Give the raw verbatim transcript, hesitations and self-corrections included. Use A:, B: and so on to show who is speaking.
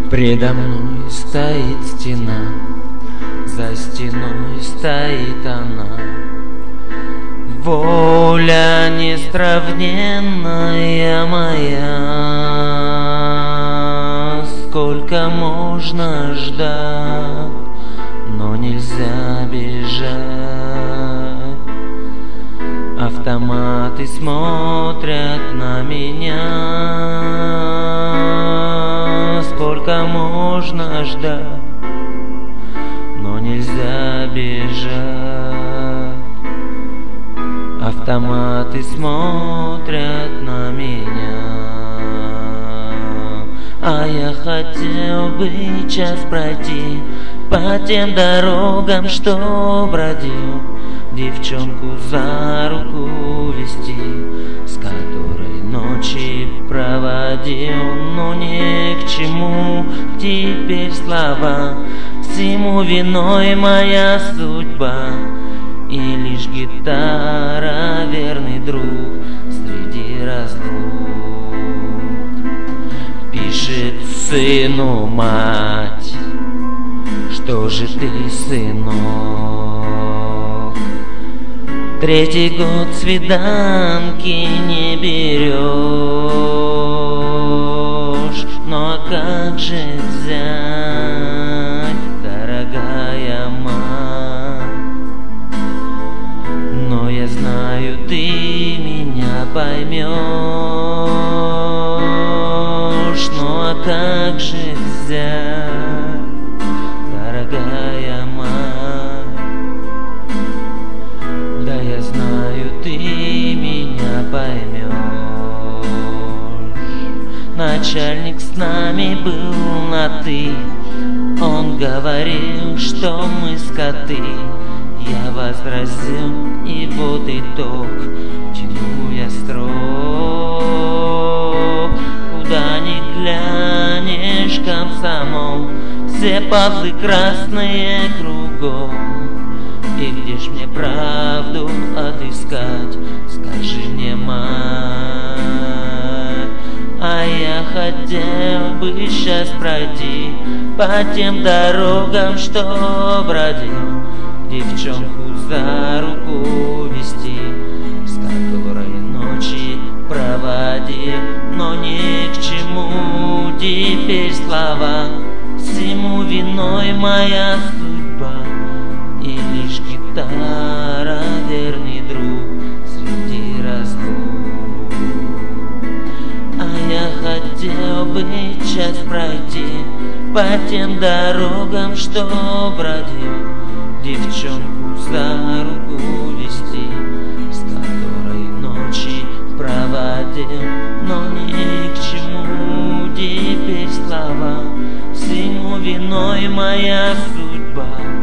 A: Предо мной стоит стена, за стеной стоит она. Воля несравненная моя, сколько можно ждать, но нельзя бежать. Автоматы смотрят на меня, сколько можно ждать, но нельзя бежать. Автоматы смотрят на меня, а я хотел бы час пройти по тем дорогам, что бродил, девчонку за руку вести, с которой ночи проводил. Но ни к чему теперь слова, всему виной моя судьба, и лишь гитара верный друг среди разлук. Пишет сыну мать: что же ты, сынок, третий год свиданки не берешь? Ну а как же взять, дорогая мать? Но я знаю, ты меня поймешь. Ну а как же взять, дорогая мать? Да я знаю, ты меня поймешь. Начальник с нами был на «ты», он говорил, что мы скоты. Я возразил, и вот итог, тяну я строк. Куда ни глянешь, комсомол, все пазлы красные кругом. И где ж мне правду отыскать, скажи мне, мать? А я хотел бы сейчас пройти по тем дорогам, что бродил, девчонку за руку вести, с которой ночи проводил. Но ни к чему теперь слова, всему виной моя судьба, и лишь гитара верный друг среди разлук. А я хотел бы час пройти по тем дорогам, что бродил, девчонку за руку вести, с которой ночи проводил. Но ни к чему теперь слова, всему виной моя судьба,